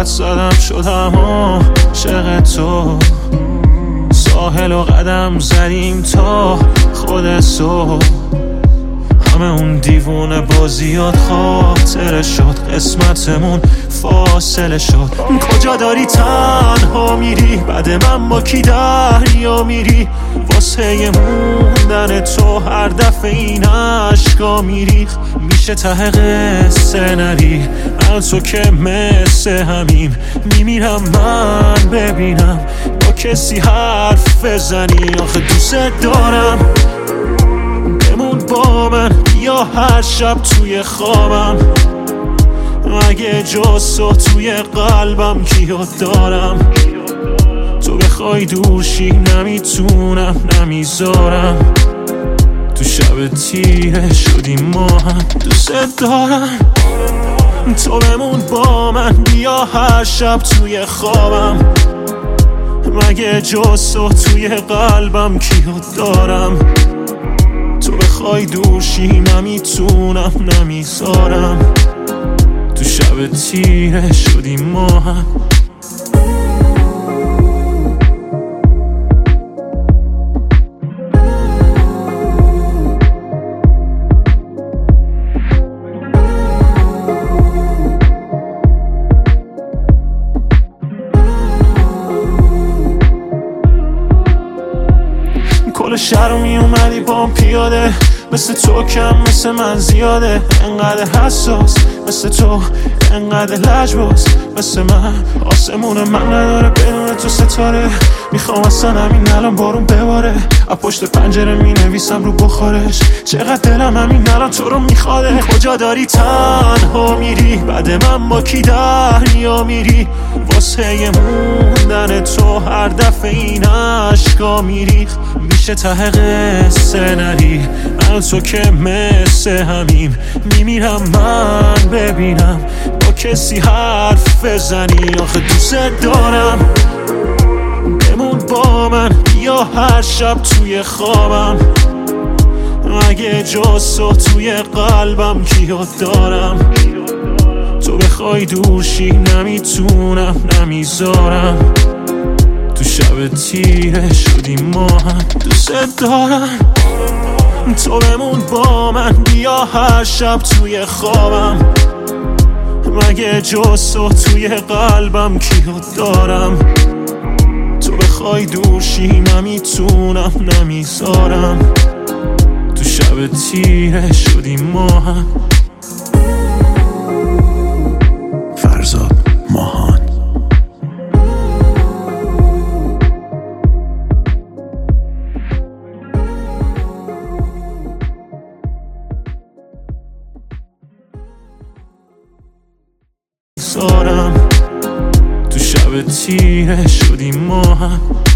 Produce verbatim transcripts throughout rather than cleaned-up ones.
حد زدم شدم عاشق تو. ساحل و قدم زدیم تا خود صبح، همه اون دیوونه بازیات خاطره شد، قسمتمون فاصله شد. کجا داری تنها میری؟ بعد من با کی دریا میری؟ واسه موندن تو هر دفعه این عشقا میریخ. میشه ته قصه نری من تو که مثل همیم. میمیرم من ببینم با کسی حرف بزنی. آخه دوست دارم بمون با من، یا هر شب توی خوابم. اگه جز تو توی قلبم کیو دارم؟ تو بخوای دورشی نمیتونم نمیذارم. تو شب تیره شدیم ما هم. دوست دارم تو بمون با من، بیا هر شب توی خوابم. مگه جز تو توی قلبم کیو دارم؟ تو بخوای دورشی نمیتونم نمیذارم. تو شب تیره شدیم ما هم. کل شهر رو می اومدی بام پیاده، مثل تو کم مثل من زیاده. انقدر حساس مثل تو، انقدر لجباز مثل من. آسمون من نداره بدون تو ستاره. میخوام اصلا همین الان بارون بباره. از پشت پنجره می نویسم رو بخارش. چقدر دلم همین الان تو رو میخواده. کجا داری تنها میری؟ بعد من با کی دریا میری؟ واسه موندن تو هر دفعه این عشقا میریخ. میشه ته قصه نری من تو که مثل همیم. میمیرم من ببینم با کسی حرف بزنی. آخه دوست دارم بمون با من، یا هر شب توی خوابم. اگه جز تو توی قلبم کیو دارم؟ تو بخوای دورشی نمیتونم نمیذارم. تو شب تیره شدیم ما هم. دوست دارم تو بمون با من، بیا هر شب توی خوابم. مگه جز تو توی قلبم کیو دارم؟ تو بخوای دورشی نمیتونم نمیذارم. تو شب تیره شدیم ما هم. فرزاد ماهان. سارم تو شب تیره شدیم ما هم.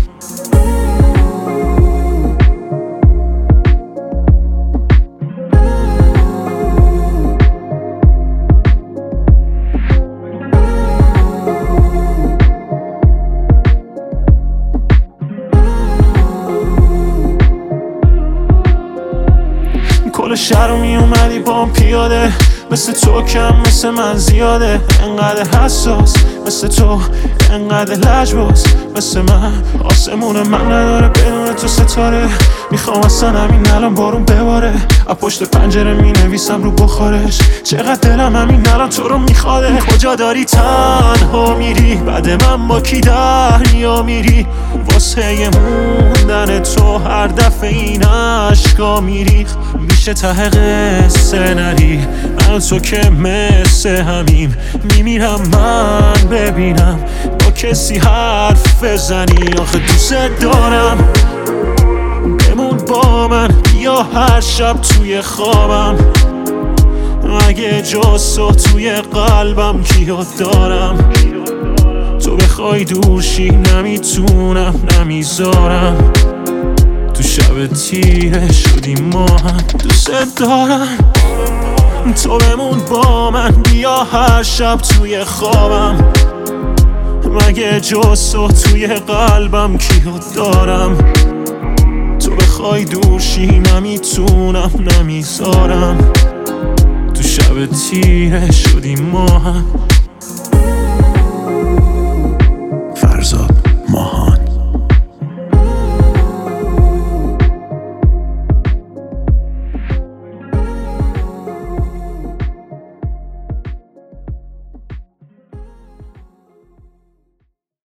کل شهر رو می اومدی بام پیاده، مثل تو کم مثل من زیاده. انقدر حساس مثل تو، انقدر لجباز مثل من. آسمون من نداره بدون تو ستاره. میخوام اصلا همین الان بارون بباره. از پشت پنجره می نویسم رو بخارش. چقدر دلم همین الان تو رو میخواده. کجا داری تنها میری؟ بعد من با کی دریا میری؟ واسه موندن تو هر دفعه این عشقا میریخ. میشه ته قصه نری من تو که مثل همیم. میمیرم من ببینم با کسی حرف بزنی. آخه دوست دارم بمون با من، یا هر شب توی خوابم. اگه جز تو توی قلبم کیو دارم؟ تو بخوای دورشی نمیتونم نمیذارم. تو شب تیره شدیم ما هم. دوست دارم تو بمون با من، بیا هر شب توی خوابم. مگه جز تو توی قلبم کیو دارم؟ تو بخوای دورشی نمیتونم نمیذارم. تو شب تیره شدیم ما هم.